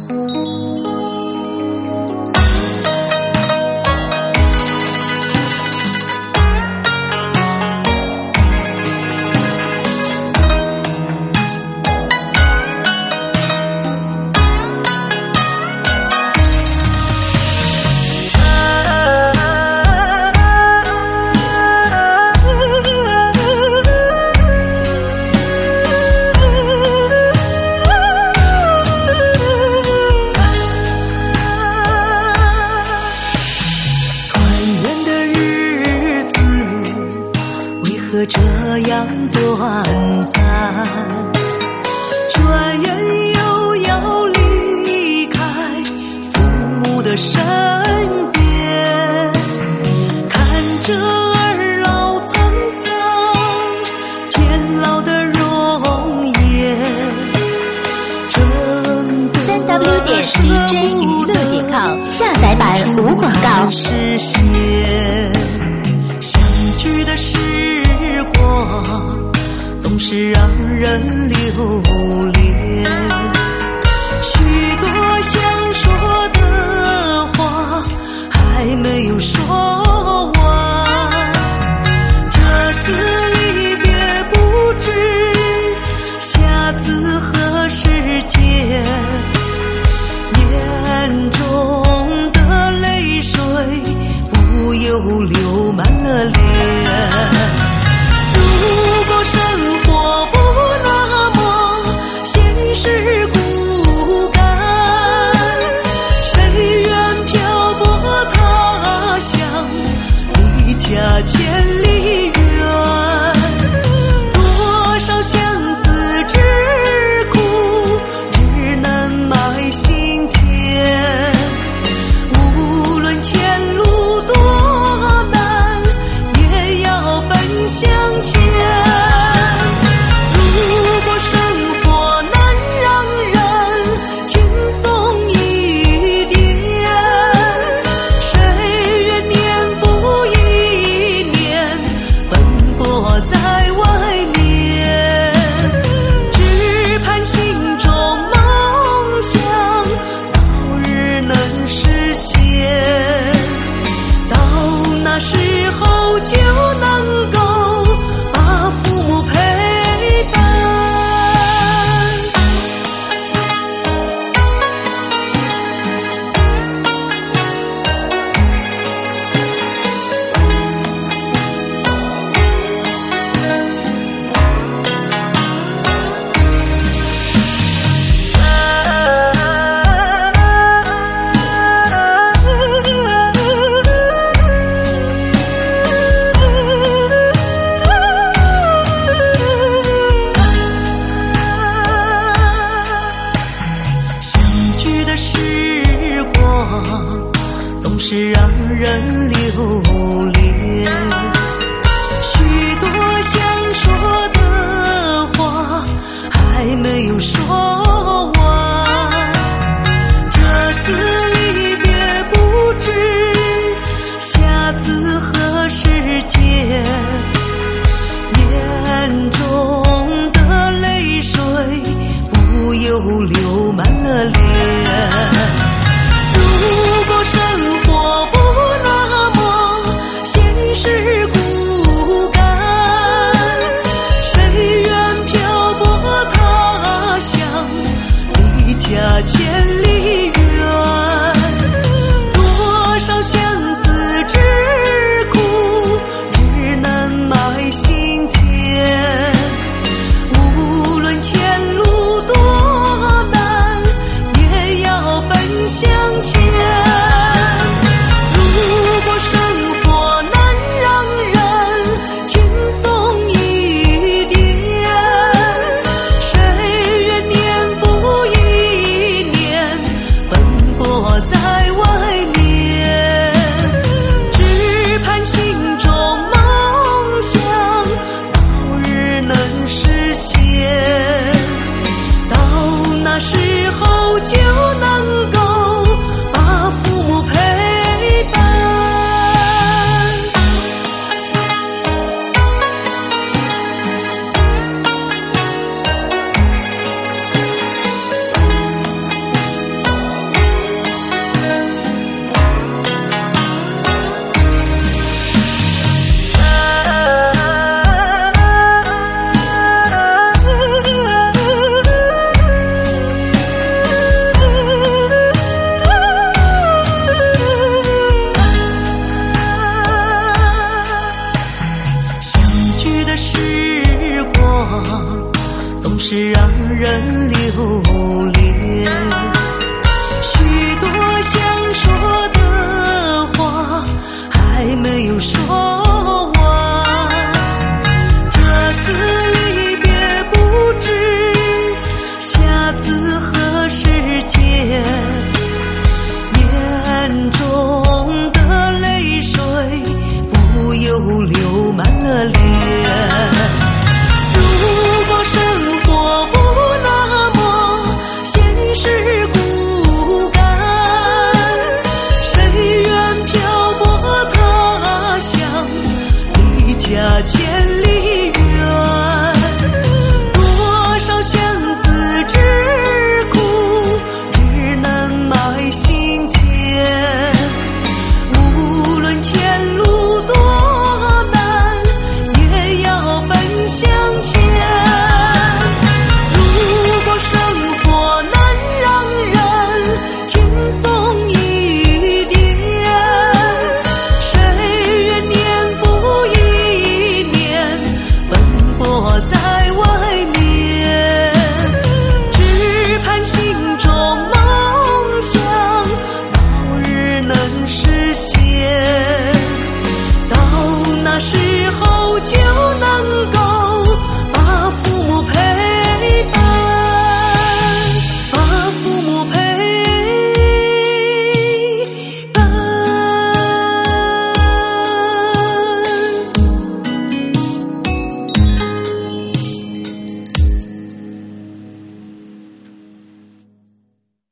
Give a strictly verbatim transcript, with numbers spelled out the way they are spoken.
这样短暂，转眼又要离开父母的身边，看着儿老沧桑，渐老的容颜， 三 w 点 d j 娱乐点 com 下载版无广告。 实现相聚的时光总是让人留恋，许多想说的话还没有说完，这次离别不知下次何时见，眼中的泪水不由流满了脸。如果生活不那么现实骨感，谁愿漂泊他乡，离家千里远？多少相思之苦，只能埋心间。无论前路多难，也要奔向前。那时候就能够把父母陪伴。总是让人留恋，许多想说的话还没有说完，这次离别不知下次何时见，眼中的泪水不由流满了脸。如果生活不那么现实骨感，谁愿漂泊他乡，离家千里远？多少相思之苦，只能埋心间。无论前路多难，也要奔向前。那时候就能够把父母陪伴。 努力。